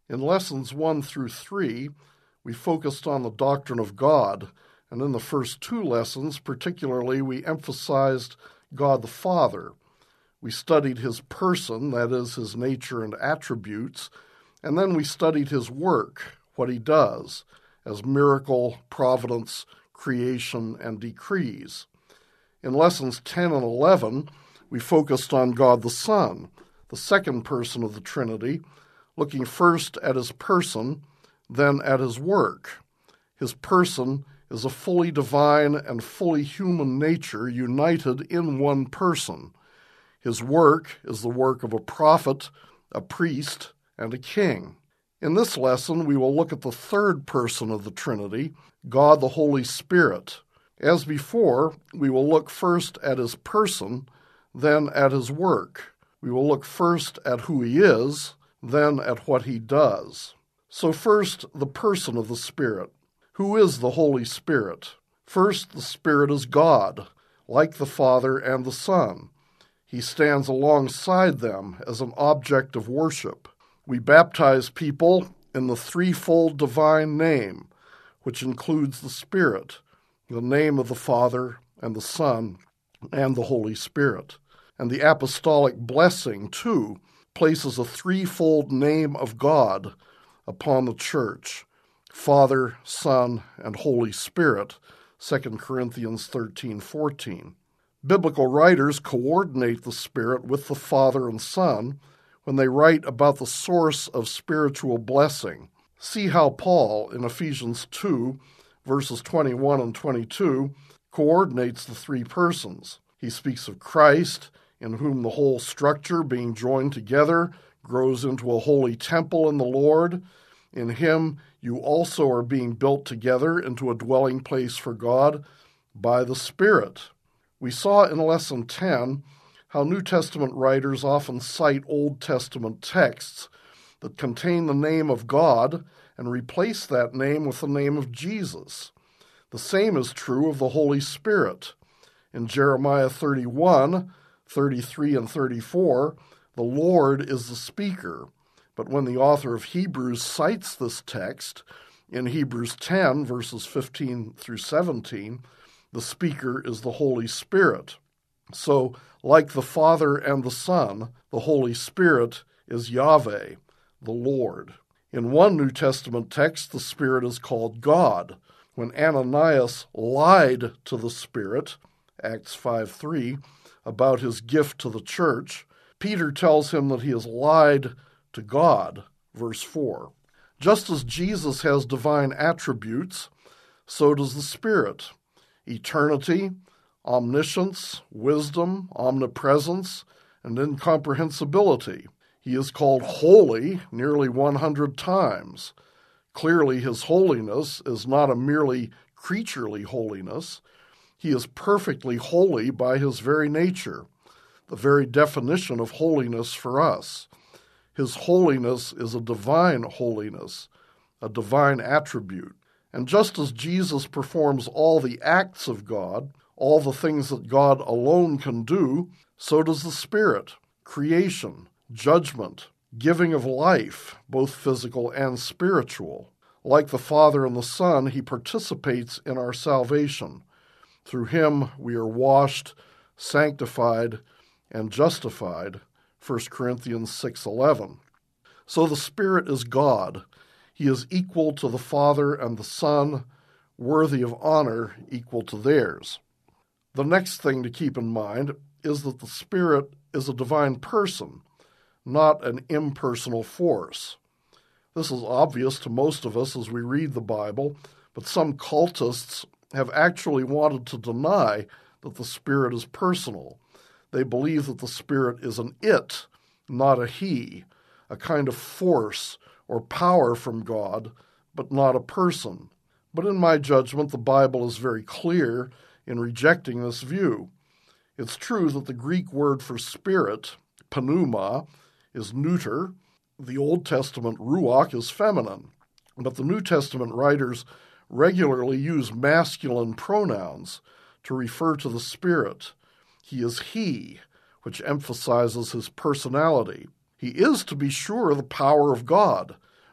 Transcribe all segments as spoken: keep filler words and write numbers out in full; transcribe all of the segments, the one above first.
In lessons one through three, we focused on the doctrine of God, and in the first two lessons, particularly, we emphasized God the Father. We studied his person, that is, his nature and attributes, and then we studied his work, what he does, as miracle, providence, creation, and decrees. In lessons ten and eleven, we focused on God the Son, the second person of the Trinity, looking first at his person, then at his work. His person is a fully divine and fully human nature united in one person. His work is the work of a prophet, a priest, and a king. In this lesson, we will look at the third person of the Trinity, God the Holy Spirit. As before, we will look first at his person, then at his work. We will look first at who he is, then at what he does. So first, the person of the Spirit. Who is the Holy Spirit? First, the Spirit is God, like the Father and the Son. He stands alongside them as an object of worship. We baptize people in the threefold divine name, which includes the Spirit, the name of the Father and the Son and the Holy Spirit. And the apostolic blessing, too, places a threefold name of God upon the church, Father, Son, and Holy Spirit, Second Corinthians thirteen fourteen. Biblical writers coordinate the Spirit with the Father and Son when they write about the source of spiritual blessing. See how Paul, in Ephesians two, verses twenty-one and twenty-two, coordinates the three persons. He speaks of Christ, in whom the whole structure, being joined together, grows into a holy temple in the Lord. In him you also are being built together into a dwelling place for God by the Spirit. We saw in Lesson ten how New Testament writers often cite Old Testament texts that contain the name of God and replace that name with the name of Jesus. The same is true of the Holy Spirit. In Jeremiah thirty-one, thirty-three, and thirty-four, the Lord is the speaker. But when the author of Hebrews cites this text, in Hebrews ten, verses fifteen through seventeen, the speaker is the Holy Spirit. So, like the Father and the Son, the Holy Spirit is Yahweh, the Lord. In one New Testament text, the Spirit is called God. When Ananias lied to the Spirit, Acts five three, about his gift to the church, Peter tells him that he has lied to God, verse four. Just as Jesus has divine attributes, so does the Spirit. Eternity, omniscience, wisdom, omnipresence, and incomprehensibility. He is called holy nearly one hundred times. Clearly, his holiness is not a merely creaturely holiness. He is perfectly holy by his very nature, the very definition of holiness for us. His holiness is a divine holiness, a divine attribute. And just as Jesus performs all the acts of God, all the things that God alone can do, so does the Spirit, creation, judgment, giving of life, both physical and spiritual. Like the Father and the Son, he participates in our salvation. Through him we are washed, sanctified, and justified, First Corinthians six eleven. So the Spirit is God. He is equal to the Father and the Son, worthy of honor equal to theirs. The next thing to keep in mind is that the Spirit is a divine person, not an impersonal force. This is obvious to most of us as we read the Bible, but some cultists have actually wanted to deny that the Spirit is personal. They believe that the Spirit is an it, not a he, a kind of force or power from God, but not a person. But in my judgment, the Bible is very clear in rejecting this view. It's true that the Greek word for spirit, pneuma, is neuter. The Old Testament ruach is feminine. But the New Testament writers regularly use masculine pronouns to refer to the Spirit. He is he, which emphasizes his personality. He is, to be sure, the power of God,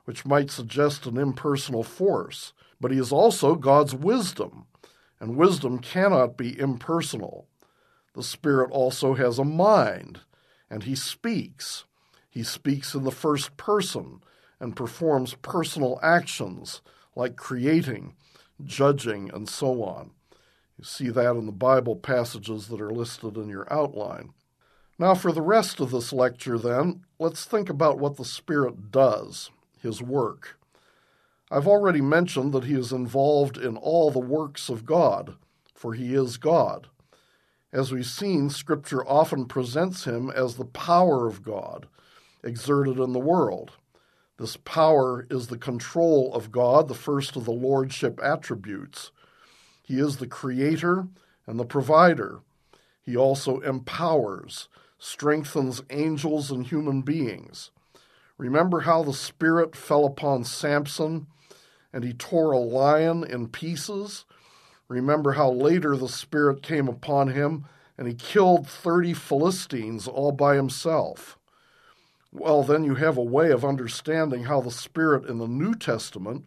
which might suggest an impersonal force, but he is also God's wisdom, and wisdom cannot be impersonal. The Spirit also has a mind, and he speaks. He speaks in the first person and performs personal actions like creating, judging, and so on. You see that in the Bible passages that are listed in your outline. Now, for the rest of this lecture, then, let's think about what the Spirit does, his work. I've already mentioned that he is involved in all the works of God, for he is God. As we've seen, Scripture often presents him as the power of God exerted in the world. This power is the control of God, the first of the lordship attributes. He is the creator and the provider. He also empowers, strengthens angels and human beings. Remember how the Spirit fell upon Samson and he tore a lion in pieces? Remember how later the Spirit came upon him and he killed thirty Philistines all by himself. Well, then you have a way of understanding how the Spirit in the New Testament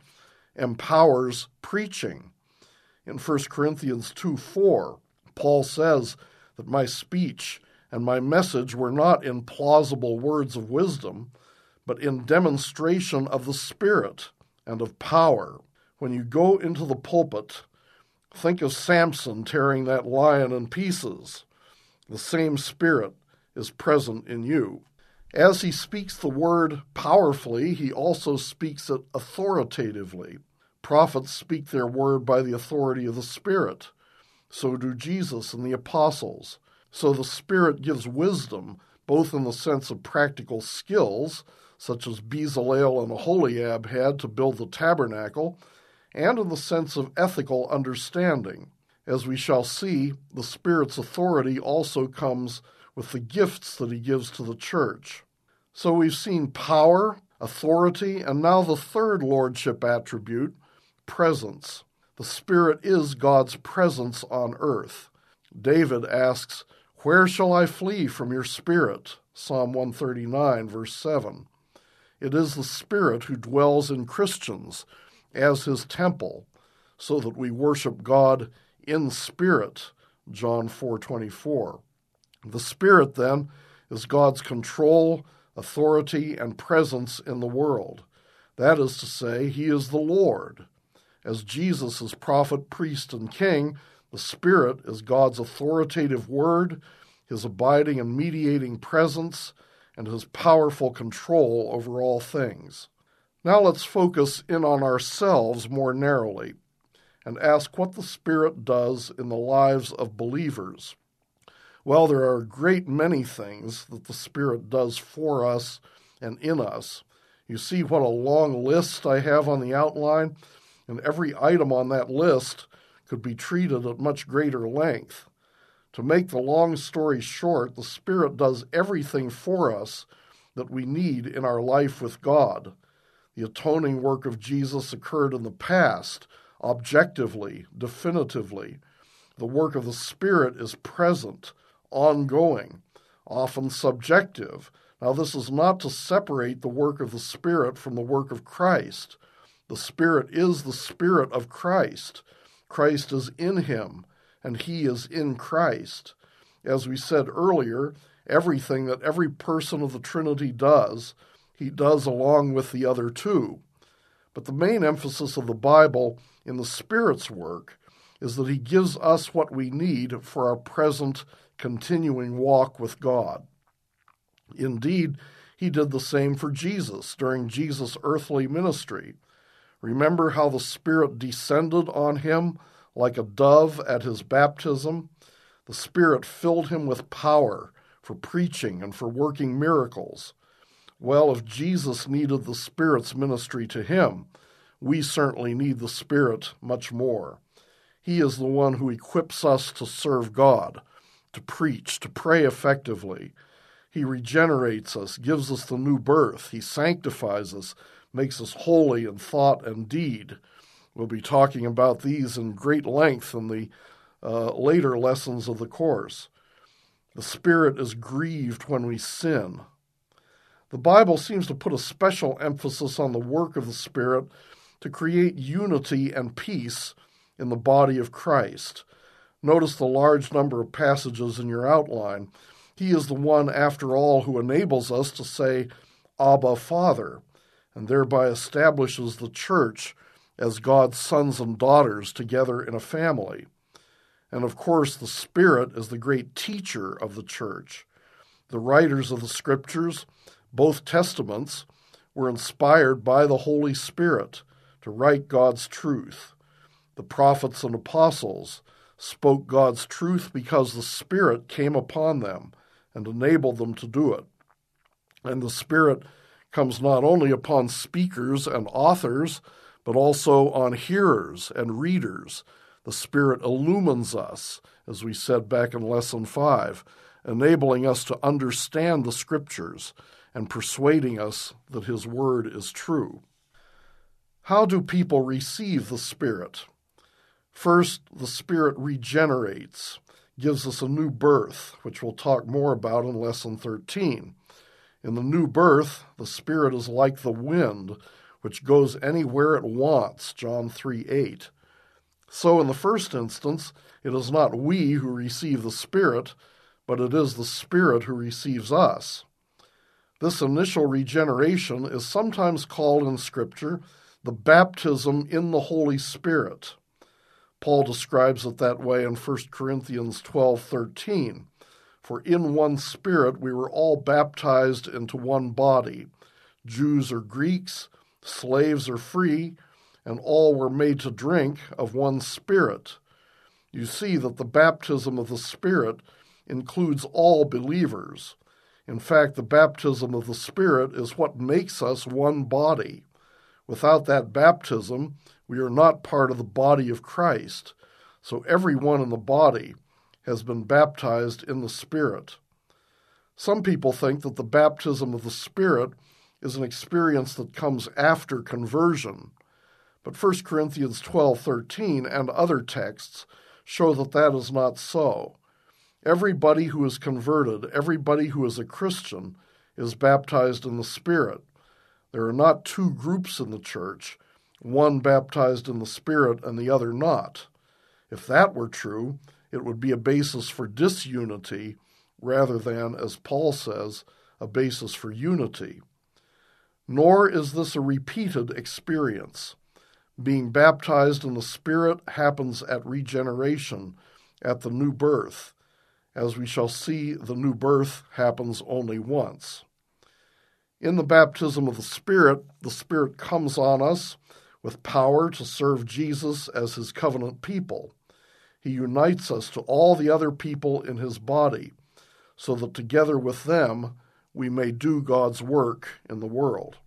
empowers preaching. In First Corinthians two four, Paul says that my speech and my message were not in plausible words of wisdom, but in demonstration of the Spirit and of power. When you go into the pulpit, think of Samson tearing that lion in pieces. The same Spirit is present in you. As he speaks the word powerfully, he also speaks it authoritatively. Prophets speak their word by the authority of the Spirit. So do Jesus and the apostles. So the Spirit gives wisdom, both in the sense of practical skills, such as Bezalel and Aholiab had to build the tabernacle, and in the sense of ethical understanding. As we shall see, the Spirit's authority also comes with the gifts that he gives to the church. So we've seen power, authority, and now the third lordship attribute, presence. The Spirit is God's presence on earth. David asks, "Where shall I flee from your Spirit?" Psalm one thirty-nine, verse seven. It is the Spirit who dwells in Christians as his temple, so that we worship God in spirit, John four twenty-four. The Spirit, then, is God's control, authority, and presence in the world. That is to say, he is the Lord. As Jesus is prophet, priest, and king, the Spirit is God's authoritative word, his abiding and mediating presence, and his powerful control over all things. Now let's focus in on ourselves more narrowly and ask what the Spirit does in the lives of believers. Well, there are a great many things that the Spirit does for us and in us. You see what a long list I have on the outline, and every item on that list could be treated at much greater length. To make the long story short, the Spirit does everything for us that we need in our life with God. The atoning work of Jesus occurred in the past, objectively, definitively. The work of the Spirit is present, ongoing, often subjective. Now, this is not to separate the work of the Spirit from the work of Christ. The Spirit is the Spirit of Christ. Christ is in him, and he is in Christ. As we said earlier, everything that every person of the Trinity does, he does along with the other two. But the main emphasis of the Bible in the Spirit's work is that he gives us what we need for our present continuing walk with God. Indeed, he did the same for Jesus during Jesus' earthly ministry. Remember how the Spirit descended on him like a dove at his baptism? The Spirit filled him with power for preaching and for working miracles. Well, if Jesus needed the Spirit's ministry to him, we certainly need the Spirit much more. He is the one who equips us to serve God, to preach, to pray effectively. He regenerates us, gives us the new birth. He sanctifies us, makes us holy in thought and deed. We'll be talking about these in great length in the uh, later lessons of the course. The Spirit is grieved when we sin. The Bible seems to put a special emphasis on the work of the Spirit to create unity and peace in the body of Christ. Notice the large number of passages in your outline. He is the one, after all, who enables us to say, Abba, Father, and thereby establishes the church as God's sons and daughters together in a family. And of course, the Spirit is the great teacher of the church. The writers of the Scriptures, both Testaments, were inspired by the Holy Spirit to write God's truth. The prophets and apostles spoke God's truth because the Spirit came upon them and enabled them to do it. And the Spirit comes not only upon speakers and authors, but also on hearers and readers. The Spirit illumines us, as we said back in Lesson five, enabling us to understand the Scriptures and persuading us that His Word is true. How do people receive the Spirit? First, the Spirit regenerates, gives us a new birth, which we'll talk more about in Lesson thirteen. In the new birth, the Spirit is like the wind, which goes anywhere it wants, John three eight. So in the first instance, it is not we who receive the Spirit, but it is the Spirit who receives us. This initial regeneration is sometimes called in Scripture the baptism in the Holy Spirit. Paul describes it that way in First Corinthians twelve thirteen. For in one Spirit we were all baptized into one body, Jews or Greeks, slaves or free, and all were made to drink of one Spirit. You see that the baptism of the Spirit includes all believers. In fact, the baptism of the Spirit is what makes us one body. Without that baptism, we are not part of the body of Christ. So everyone in the body has been baptized in the Spirit. Some people think that the baptism of the Spirit is an experience that comes after conversion. But First Corinthians twelve thirteen and other texts show that that is not so. Everybody who is converted, everybody who is a Christian, is baptized in the Spirit. There are not two groups in the church, one baptized in the Spirit and the other not. If that were true, it would be a basis for disunity rather than, as Paul says, a basis for unity. Nor is this a repeated experience. Being baptized in the Spirit happens at regeneration, at the new birth. As we shall see, the new birth happens only once. In the baptism of the Spirit, the Spirit comes on us with power to serve Jesus as His covenant people. He unites us to all the other people in His body, so that together with them we may do God's work in the world.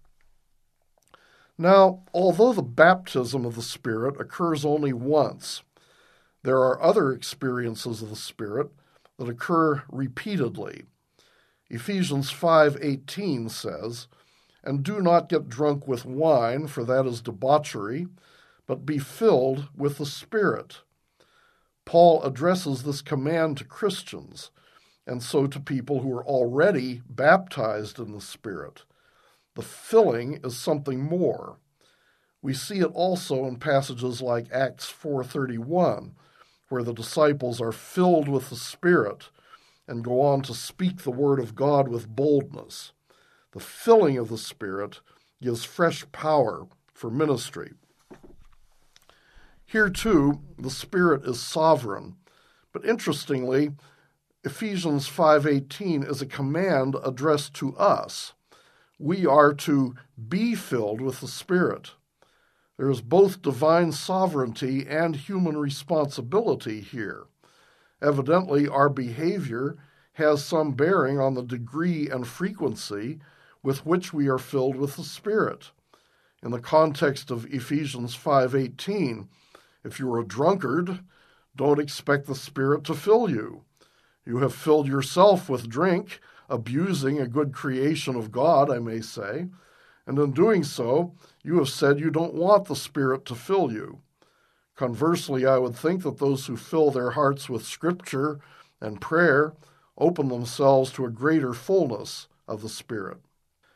Now, although the baptism of the Spirit occurs only once, there are other experiences of the Spirit that occur repeatedly. Ephesians five eighteen says, "And do not get drunk with wine, for that is debauchery, but be filled with the Spirit." Paul addresses this command to Christians, and so to people who are already baptized in the Spirit. The filling is something more. We see it also in passages like Acts four thirty-one, where the disciples are filled with the Spirit and go on to speak the word of God with boldness. The filling of the Spirit gives fresh power for ministry. Here, too, the Spirit is sovereign, but interestingly, Ephesians five eighteen is a command addressed to us. We are to be filled with the Spirit. There is both divine sovereignty and human responsibility here. Evidently, our behavior has some bearing on the degree and frequency with which we are filled with the Spirit. In the context of Ephesians five eighteen, if you're a drunkard, don't expect the Spirit to fill you. You have filled yourself with drink, abusing a good creation of God, I may say, and in doing so, you have said you don't want the Spirit to fill you. Conversely, I would think that those who fill their hearts with Scripture and prayer open themselves to a greater fullness of the Spirit.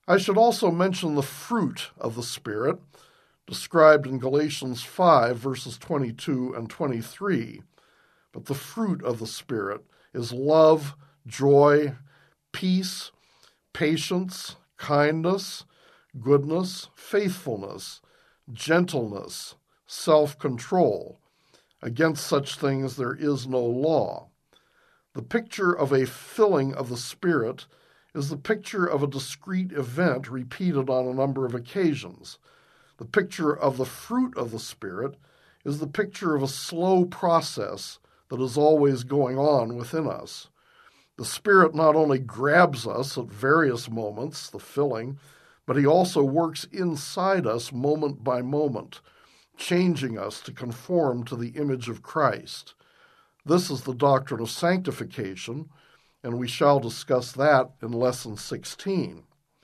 I should also mention the fruit of the Spirit, described in Galatians five, verses twenty-two and twenty-three. But the fruit of the Spirit is love, joy, peace, patience, kindness, goodness, faithfulness, gentleness, self-control. Against such things there is no law. The picture of a filling of the Spirit is the picture of a discrete event repeated on a number of occasions. The picture of the fruit of the Spirit is the picture of a slow process that is always going on within us. The Spirit not only grabs us at various moments, the filling, but he also works inside us moment by moment, changing us to conform to the image of Christ. This is the doctrine of sanctification, and we shall discuss that in Lesson sixteen.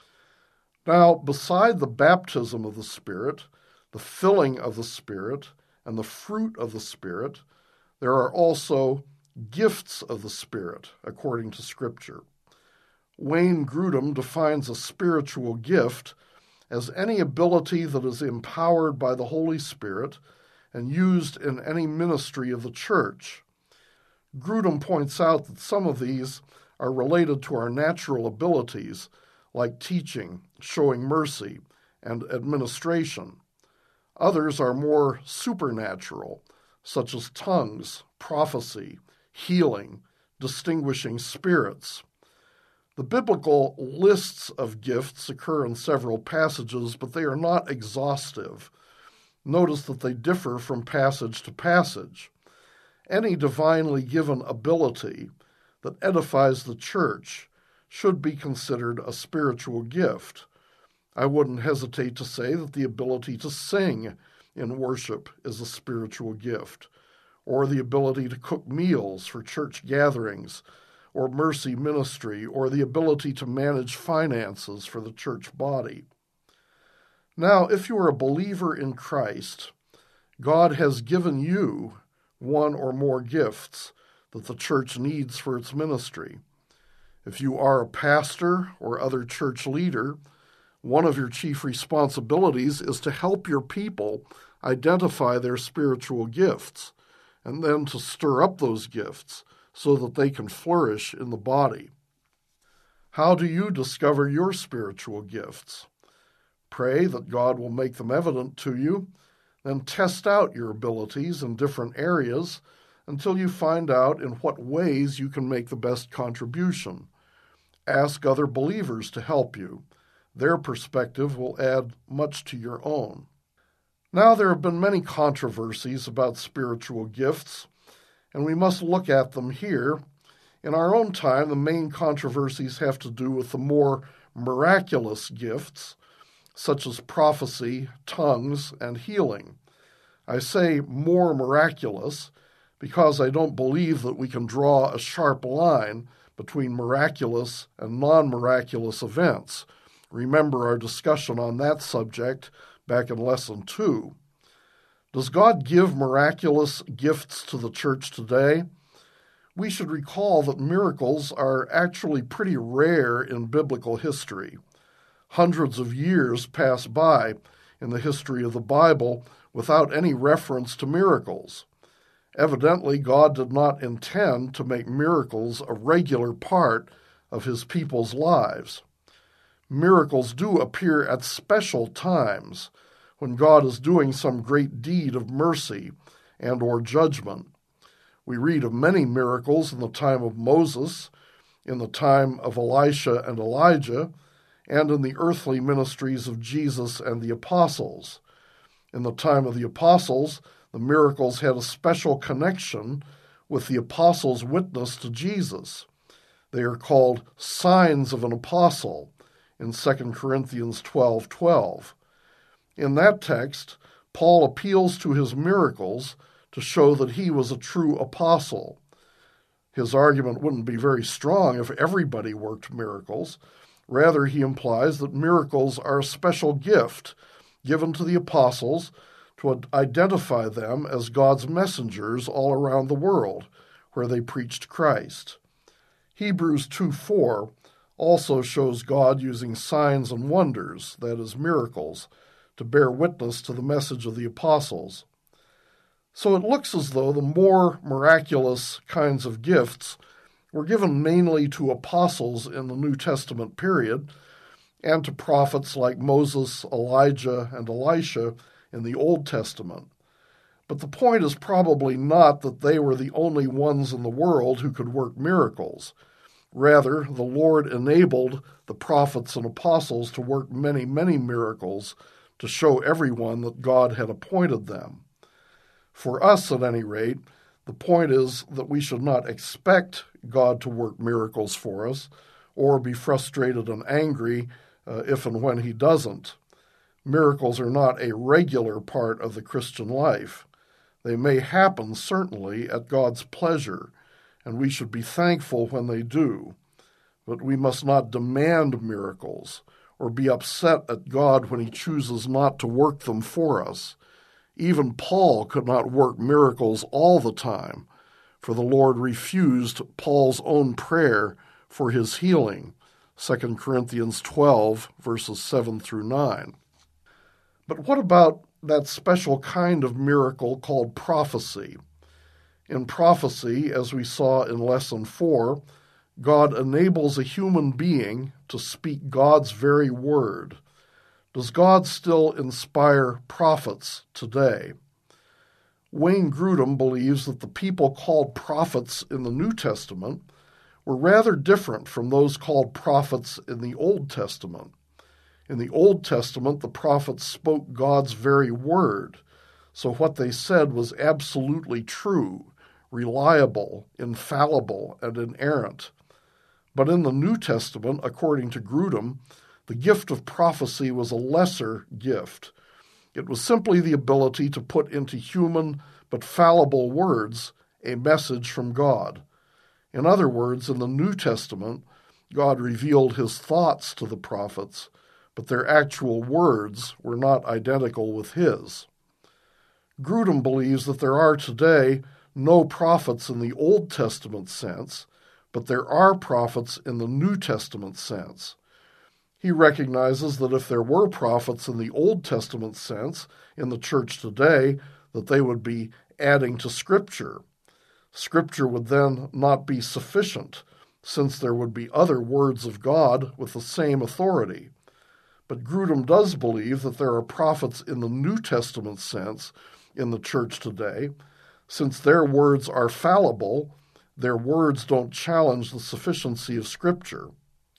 Now, beside the baptism of the Spirit, the filling of the Spirit, and the fruit of the Spirit, there are also gifts of the Spirit, according to Scripture. Wayne Grudem defines a spiritual gift as any ability that is empowered by the Holy Spirit and used in any ministry of the church. Grudem points out that some of these are related to our natural abilities, like teaching, showing mercy, and administration. Others are more supernatural, such as tongues, prophecy, healing, distinguishing spirits. The biblical lists of gifts occur in several passages, but they are not exhaustive. Notice that they differ from passage to passage. Any divinely given ability that edifies the church should be considered a spiritual gift. I wouldn't hesitate to say that the ability to sing in worship is a spiritual gift, or the ability to cook meals for church gatherings, or mercy ministry, or the ability to manage finances for the church body. Now, if you are a believer in Christ, God has given you one or more gifts that the church needs for its ministry. If you are a pastor or other church leader, one of your chief responsibilities is to help your people identify their spiritual gifts, and then to stir up those gifts so that they can flourish in the body. How do you discover your spiritual gifts? Pray that God will make them evident to you, then test out your abilities in different areas until you find out in what ways you can make the best contribution. Ask other believers to help you. Their perspective will add much to your own. Now, there have been many controversies about spiritual gifts, and we must look at them here. In our own time, the main controversies have to do with the more miraculous gifts, such as prophecy, tongues, and healing. I say more miraculous because I don't believe that we can draw a sharp line between miraculous and non-miraculous events. Remember our discussion on that subject back in Lesson two. Does God give miraculous gifts to the church today? We should recall that miracles are actually pretty rare in biblical history. Hundreds of years pass by in the history of the Bible without any reference to miracles. Evidently, God did not intend to make miracles a regular part of his people's lives. Miracles do appear at special times when God is doing some great deed of mercy and or judgment. We read of many miracles in the time of Moses, in the time of Elisha and Elijah, and in the earthly ministries of Jesus and the apostles. In the time of the apostles, the miracles had a special connection with the apostles' witness to Jesus. They are called signs of an apostle in Second Corinthians twelve twelve. In that text, Paul appeals to his miracles to show that he was a true apostle. His argument wouldn't be very strong if everybody worked miracles. Rather, he implies that miracles are a special gift given to the apostles to identify them as God's messengers all around the world, where they preached Christ. Hebrews two four also shows God using signs and wonders, that is, miracles, to bear witness to the message of the apostles. So it looks as though the more miraculous kinds of gifts were given mainly to apostles in the New Testament period and to prophets like Moses, Elijah, and Elisha in the Old Testament. But the point is probably not that they were the only ones in the world who could work miracles. Rather, the Lord enabled the prophets and apostles to work many, many miracles to show everyone that God had appointed them. For us, at any rate, the point is that we should not expect God to work miracles for us or be frustrated and angry uh, if and when he doesn't. Miracles are not a regular part of the Christian life. They may happen, certainly, at God's pleasure, and we should be thankful when they do. But we must not demand miracles or be upset at God when he chooses not to work them for us. Even Paul could not work miracles all the time, for the Lord refused Paul's own prayer for his healing, Second Corinthians twelve, verses seven through nine. But what about that special kind of miracle called prophecy? In prophecy, as we saw in Lesson four, God enables a human being to speak God's very word. Does God still inspire prophets today? Wayne Grudem believes that the people called prophets in the New Testament were rather different from those called prophets in the Old Testament. In the Old Testament, the prophets spoke God's very word, so what they said was absolutely true, reliable, infallible, and inerrant. But in the New Testament, according to Grudem, the gift of prophecy was a lesser gift. It was simply the ability to put into human but fallible words a message from God. In other words, in the New Testament, God revealed his thoughts to the prophets, but their actual words were not identical with his. Grudem believes that there are today no prophets in the Old Testament sense, but there are prophets in the New Testament sense. He recognizes that if there were prophets in the Old Testament sense in the church today, that they would be adding to Scripture. Scripture would then not be sufficient, since there would be other words of God with the same authority. But Grudem does believe that there are prophets in the New Testament sense in the church today. Since their words are fallible, their words don't challenge the sufficiency of Scripture.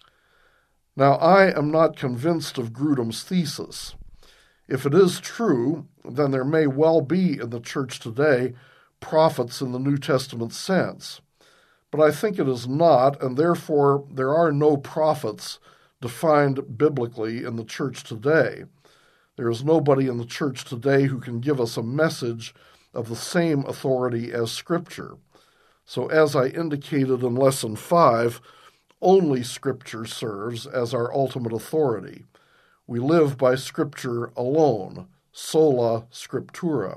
Now, I am not convinced of Grudem's thesis. If it is true, then there may well be in the church today prophets in the New Testament sense. But I think it is not, and therefore there are no prophets defined biblically in the church today. There is nobody in the church today who can give us a message of the same authority as Scripture. So as I indicated in Lesson five, only Scripture serves as our ultimate authority. We live by Scripture alone, sola scriptura.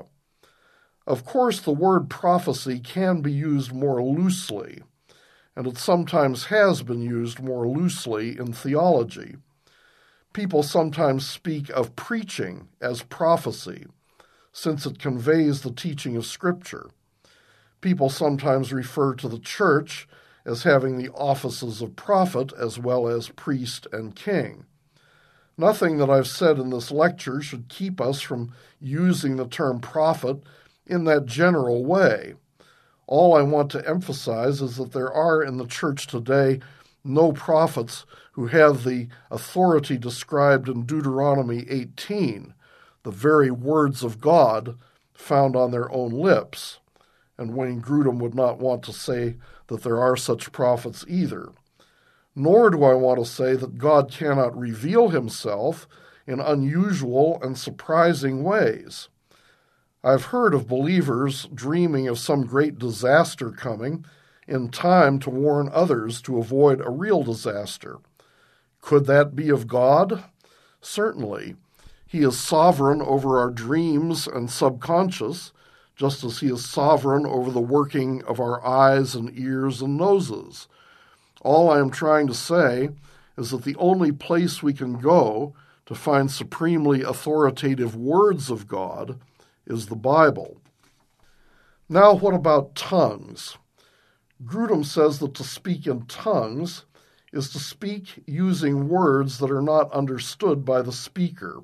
Of course, the word prophecy can be used more loosely, and it sometimes has been used more loosely in theology. People sometimes speak of preaching as prophecy, since it conveys the teaching of Scripture. People sometimes refer to the church as having the offices of prophet as well as priest and king. Nothing that I've said in this lecture should keep us from using the term prophet in that general way. All I want to emphasize is that there are in the church today no prophets who have the authority described in Deuteronomy eighteen, the very words of God found on their own lips. And Wayne Grudem would not want to say that there are such prophets either. Nor do I want to say that God cannot reveal himself in unusual and surprising ways. I've heard of believers dreaming of some great disaster coming in time to warn others to avoid a real disaster. Could that be of God? Certainly. He is sovereign over our dreams and subconscious, just as he is sovereign over the working of our eyes and ears and noses. All I am trying to say is that the only place we can go to find supremely authoritative words of God is the Bible. Now, what about tongues? Grudem says that to speak in tongues is to speak using words that are not understood by the speaker.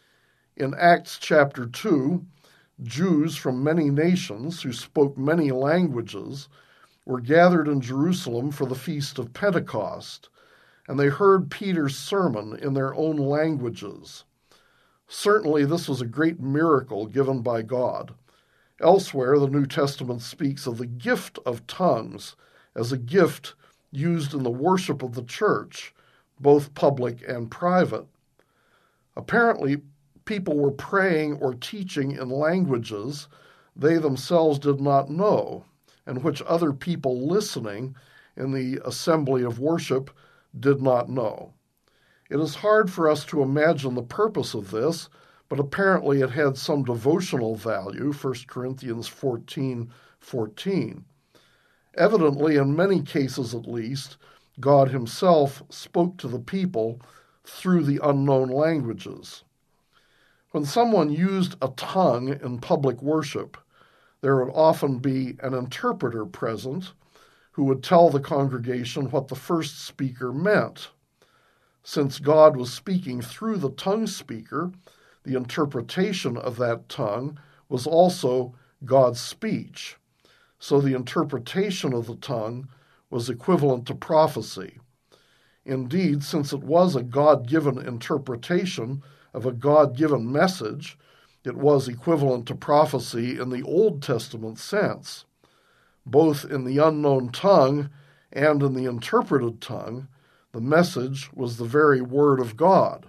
In Acts chapter two, Jews from many nations who spoke many languages were gathered in Jerusalem for the feast of Pentecost, and they heard Peter's sermon in their own languages. Certainly this was a great miracle given by God. Elsewhere, the New Testament speaks of the gift of tongues as a gift used in the worship of the church, both public and private. Apparently, people were praying or teaching in languages they themselves did not know, and which other people listening in the assembly of worship did not know. It is hard for us to imagine the purpose of this, but apparently it had some devotional value, First Corinthians fourteen fourteen. Evidently, in many cases at least, God himself spoke to the people through the unknown languages. When someone used a tongue in public worship, there would often be an interpreter present who would tell the congregation what the first speaker meant. Since God was speaking through the tongue speaker, the interpretation of that tongue was also God's speech. So the interpretation of the tongue was equivalent to prophecy. Indeed, since it was a God-given interpretation of a God-given message, it was equivalent to prophecy in the Old Testament sense. Both in the unknown tongue and in the interpreted tongue, the message was the very word of God.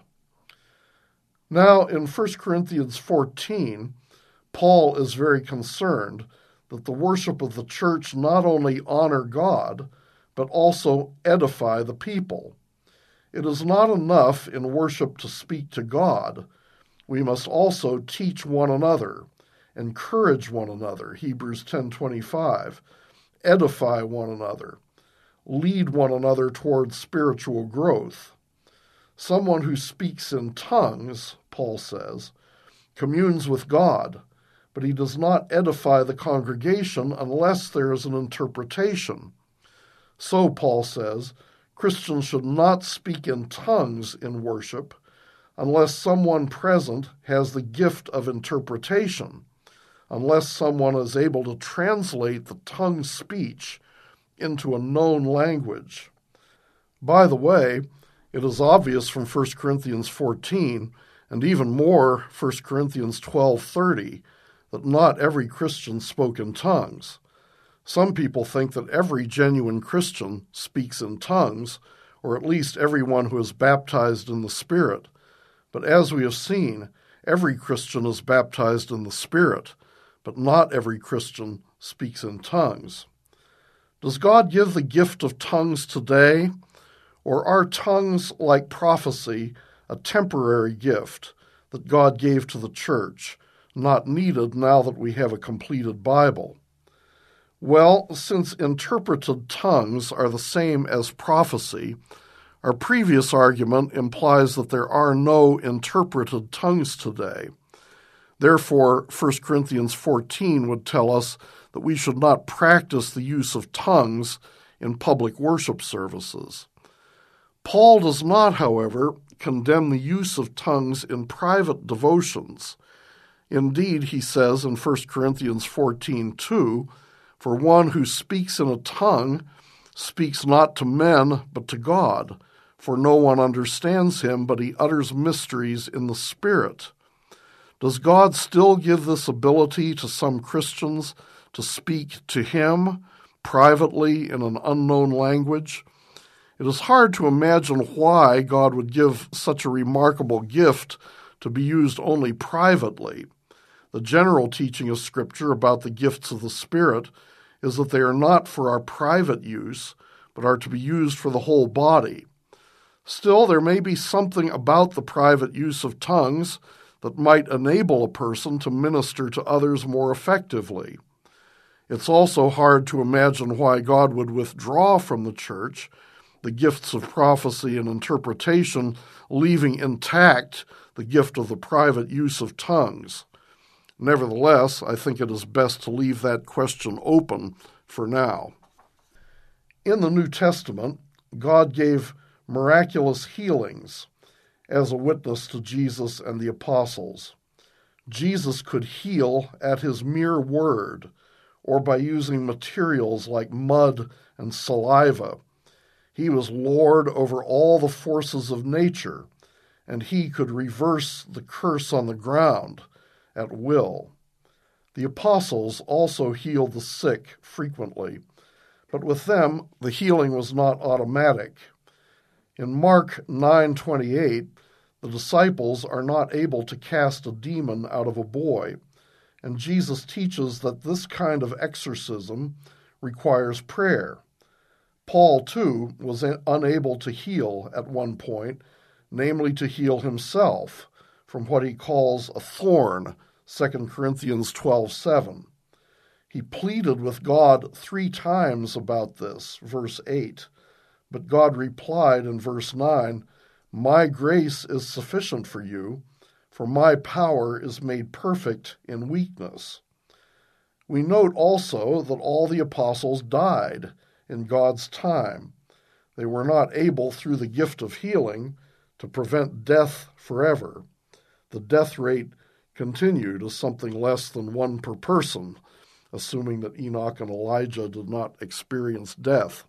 Now, in First Corinthians fourteen, Paul is very concerned that the worship of the church not only honor God, but also edify the people. It is not enough in worship to speak to God. We must also teach one another, encourage one another, Hebrews ten twenty-five, edify one another, lead one another towards spiritual growth. Someone who speaks in tongues, Paul says, communes with God, but he does not edify the congregation unless there is an interpretation. So, Paul says, Christians should not speak in tongues in worship unless someone present has the gift of interpretation, unless someone is able to translate the tongue speech into a known language. By the way, it is obvious from First Corinthians fourteen, and even more First Corinthians twelve thirty, that not every Christian spoke in tongues. Some people think that every genuine Christian speaks in tongues, or at least everyone who is baptized in the Spirit. But as we have seen, every Christian is baptized in the Spirit, but not every Christian speaks in tongues. Does God give the gift of tongues today, or are tongues, like prophecy, a temporary gift that God gave to the church, not needed now that we have a completed Bible? Well, since interpreted tongues are the same as prophecy, our previous argument implies that there are no interpreted tongues today. Therefore, First Corinthians fourteen would tell us that we should not practice the use of tongues in public worship services. Paul does not, however, condemn the use of tongues in private devotions. Indeed, he says in First Corinthians fourteen two, "For one who speaks in a tongue speaks not to men, but to God, for no one understands him, but he utters mysteries in the Spirit." Does God still give this ability to some Christians to speak to him privately in an unknown language? It is hard to imagine why God would give such a remarkable gift to be used only privately. The general teaching of Scripture about the gifts of the Spirit is that they are not for our private use, but are to be used for the whole body. Still, there may be something about the private use of tongues that might enable a person to minister to others more effectively. It's also hard to imagine why God would withdraw from the church the gifts of prophecy and interpretation, leaving intact the gift of the private use of tongues. Nevertheless, I think it is best to leave that question open for now. In the New Testament, God gave miraculous healings as a witness to Jesus and the apostles. Jesus could heal at his mere word, or by using materials like mud and saliva. He was Lord over all the forces of nature, and he could reverse the curse on the ground at will. The apostles also healed the sick frequently, but with them the healing was not automatic. In Mark nine twenty-eight, the disciples are not able to cast a demon out of a boy, and Jesus teaches that this kind of exorcism requires prayer. Paul, too, was unable to heal at one point, namely to heal himself from what he calls a thorn, Second Corinthians twelve seven. He pleaded with God three times about this, verse eight, but God replied in verse nine, "My grace is sufficient for you, for my power is made perfect in weakness." We note also that all the apostles died in God's time. They were not able, through the gift of healing, to prevent death forever. The death rate continued as something less than one per person, assuming that Enoch and Elijah did not experience death.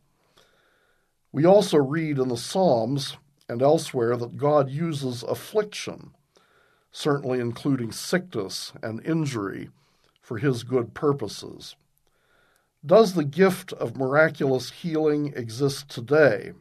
We also read in the Psalms and elsewhere that God uses affliction, certainly including sickness and injury, for his good purposes. Does the gift of miraculous healing exist today?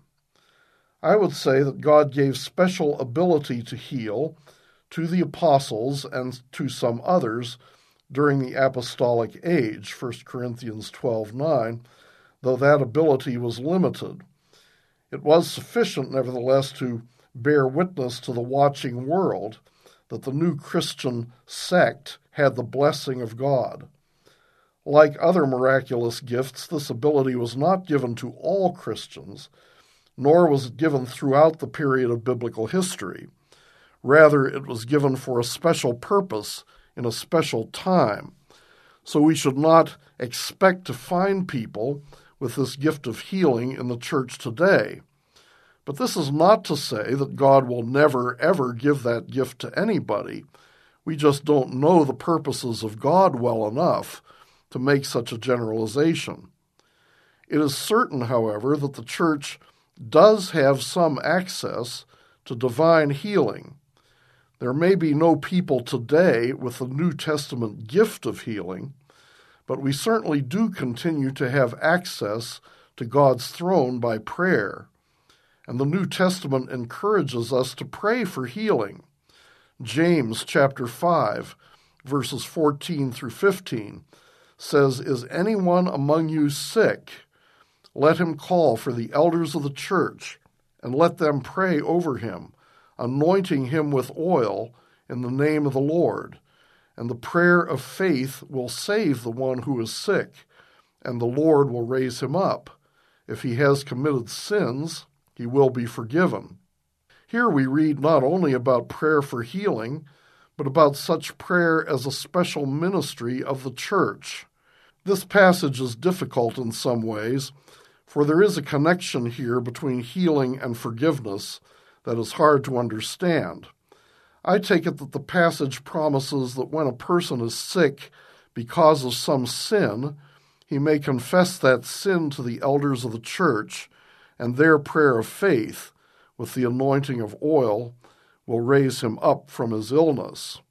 I would say that God gave special ability to heal to the apostles and to some others during the apostolic age, First Corinthians twelve nine, though that ability was limited. It was sufficient, nevertheless, to bear witness to the watching world that the new Christian sect had the blessing of God. Like other miraculous gifts, this ability was not given to all Christians, nor was it given throughout the period of biblical history. Rather, it was given for a special purpose in a special time. So we should not expect to find people with this gift of healing in the church today. But this is not to say that God will never, ever give that gift to anybody. We just don't know the purposes of God well enough to make such a generalization. It is certain, however, that the church does have some access to divine healing. There may be no people today with the New Testament gift of healing, but we certainly do continue to have access to God's throne by prayer. And the New Testament encourages us to pray for healing. James chapter five, verses fourteen through fifteen says, "Is anyone among you sick? Let him call for the elders of the church, and let them pray over him, anointing him with oil in the name of the Lord. And the prayer of faith will save the one who is sick, and the Lord will raise him up. If he has committed sins, he will be forgiven." Here we read not only about prayer for healing, but about such prayer as a special ministry of the church. This passage is difficult in some ways, for there is a connection here between healing and forgiveness that is hard to understand. I take it that the passage promises that when a person is sick because of some sin, he may confess that sin to the elders of the church, and their prayer of faith, with the anointing of oil, will raise him up from his illness.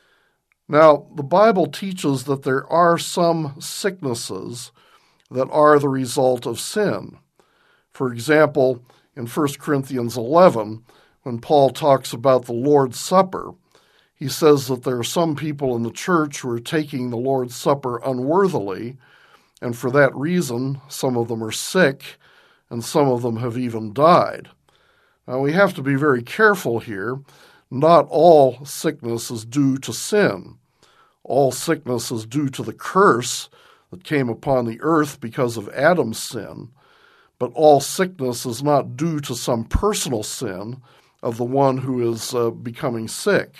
Now, the Bible teaches that there are some sicknesses that are the result of sin. For example, in First Corinthians eleven, when Paul talks about the Lord's Supper, he says that there are some people in the church who are taking the Lord's Supper unworthily, and for that reason, some of them are sick, and some of them have even died. Now, we have to be very careful here. Not all sickness is due to sin. All sickness is due to the curse that came upon the earth because of Adam's sin. But all sickness is not due to some personal sin of the one who is uh, becoming sick.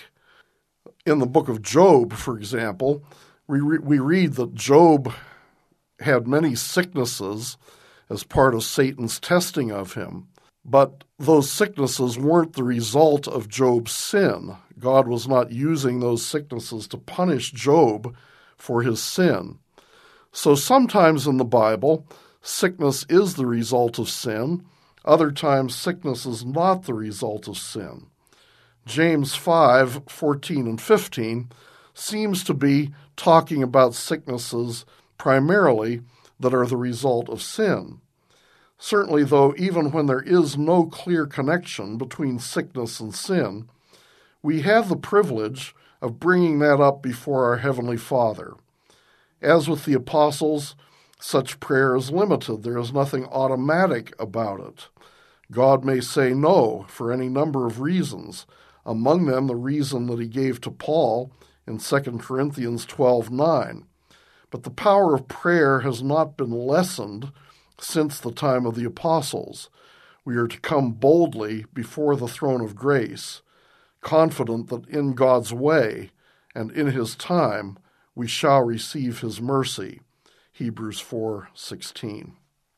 In the book of Job, for example, we, re- we read that Job had many sicknesses as part of Satan's testing of him. But those sicknesses weren't the result of Job's sin. God was not using those sicknesses to punish Job for his sin. So sometimes in the Bible, sickness is the result of sin. Other times, sickness is not the result of sin. James five, fourteen and fifteen seems to be talking about sicknesses primarily that are the result of sin. Certainly, though, even when there is no clear connection between sickness and sin, we have the privilege of bringing that up before our Heavenly Father. As with the apostles, such prayer is limited. There is nothing automatic about it. God may say no for any number of reasons, among them the reason that he gave to Paul in Second Corinthians twelve nine. But the power of prayer has not been lessened since the time of the apostles. We are to come boldly before the throne of grace, confident that in God's way and in his time we shall receive his mercy. Hebrews four sixteen.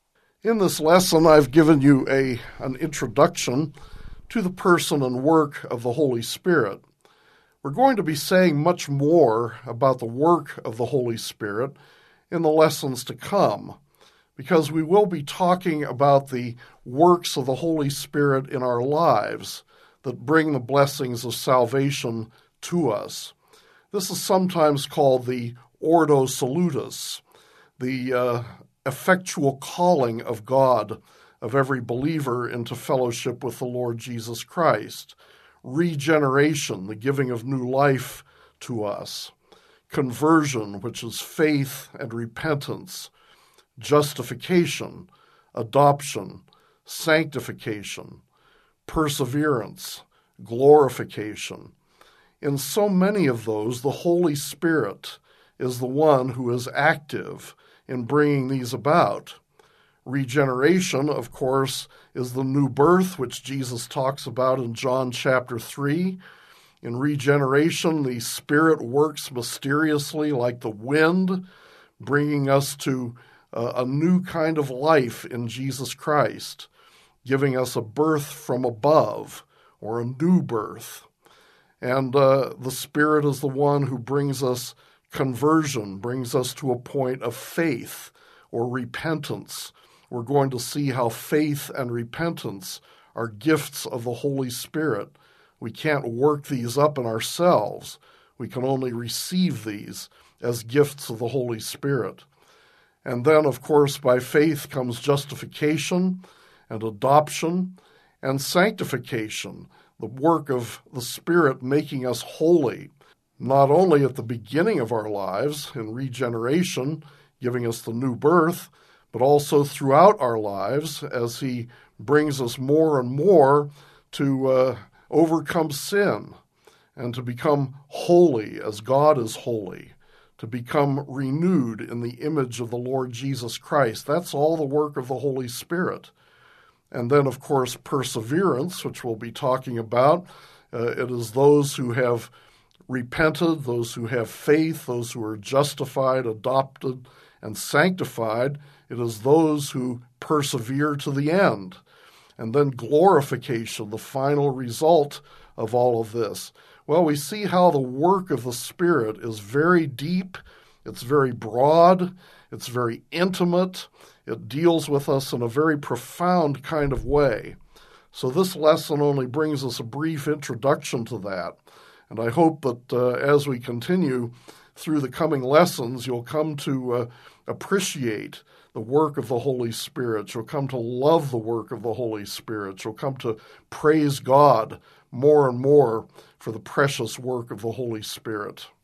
In this lesson, I've given you a, an introduction to the person and work of the Holy Spirit. We're going to be saying much more about the work of the Holy Spirit in the lessons to come, because we will be talking about the works of the Holy Spirit in our lives that bring the blessings of salvation to us. This is sometimes called the Ordo Salutis, the uh, effectual calling of God of every believer into fellowship with the Lord Jesus Christ. Regeneration, the giving of new life to us. Conversion, which is faith and repentance. Justification, adoption, sanctification, perseverance, glorification. In so many of those, the Holy Spirit is the one who is active in bringing these about. Regeneration, of course, is the new birth, which Jesus talks about in John chapter three. In regeneration, the Spirit works mysteriously like the wind, bringing us to uh, a new kind of life in Jesus Christ, giving us a birth from above, or a new birth. And uh, the Spirit is the one who brings us conversion, brings us to a point of faith or repentance. We're going to see how faith and repentance are gifts of the Holy Spirit. We can't work these up in ourselves. We can only receive these as gifts of the Holy Spirit. And then, of course, by faith comes justification and adoption and sanctification, the work of the Spirit making us holy, not only at the beginning of our lives in regeneration, giving us the new birth, but also throughout our lives as he brings us more and more to uh, overcome sin and to become holy as God is holy, to become renewed in the image of the Lord Jesus Christ. That's all the work of the Holy Spirit. And then, of course, perseverance, which we'll be talking about. Uh, it is those who have repented, those who have faith, those who are justified, adopted, and sanctified. It is those who persevere to the end. And then glorification, the final result of all of this. Well, we see how the work of the Spirit is very deep, it's very broad, it's very intimate, it deals with us in a very profound kind of way. So this lesson only brings us a brief introduction to that. And I hope that uh, as we continue through the coming lessons, you'll come to uh, appreciate the work of the Holy Spirit. You'll come to love the work of the Holy Spirit. You'll come to praise God more and more for the precious work of the Holy Spirit.